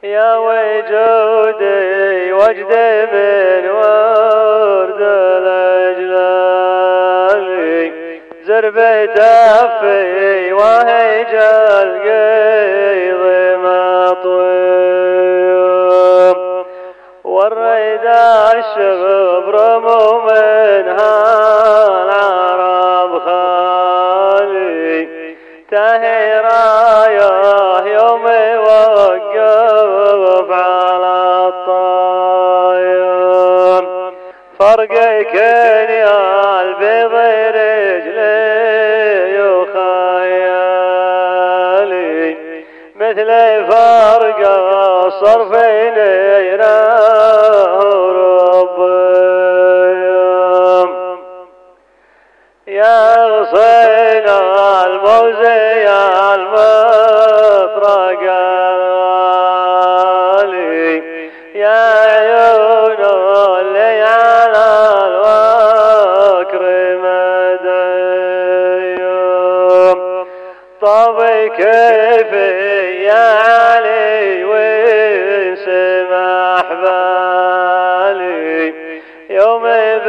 يا وجودي وجدي من ورد الأجلال زربت أفي وهيج القيض مطويم والريد الشغب رموا منها العرب خالي تهي رايه يوم وقف على الطايم فرق كنيال بيض رجلي وخيالي مثل فرق الصرفين ربهم يا غصين الموزي المطرق الغالي يا عيون اللي على الوكر مديوم طبي كيفي يا علي وسمح بالي يوم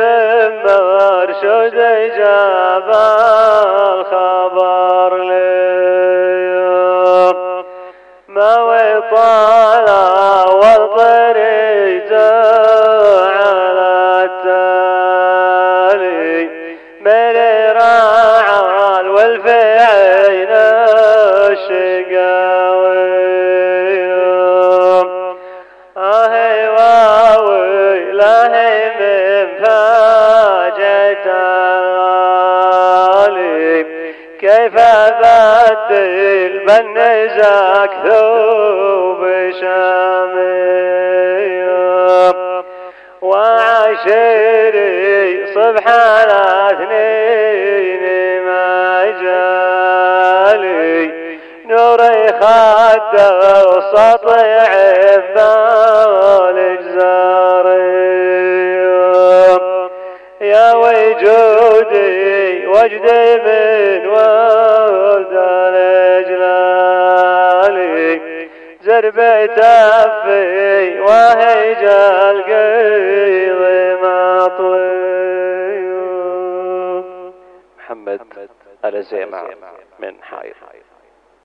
بمرشد جاب الخبر لي ما وطالع والطريق على التالي من راعى والفعين الشقاوي آهي واوي لاهي من فاجة الغالي كيف أبدل بالنزاك ثوب شاميم وعشيري صبح الاثنين مجالي نوري خد وسطع بالجزاريم يا وجودي وجدي من ورد الأجلالي زربت أفي وهيج القيض مطوي. محمد الزيمع من حائط.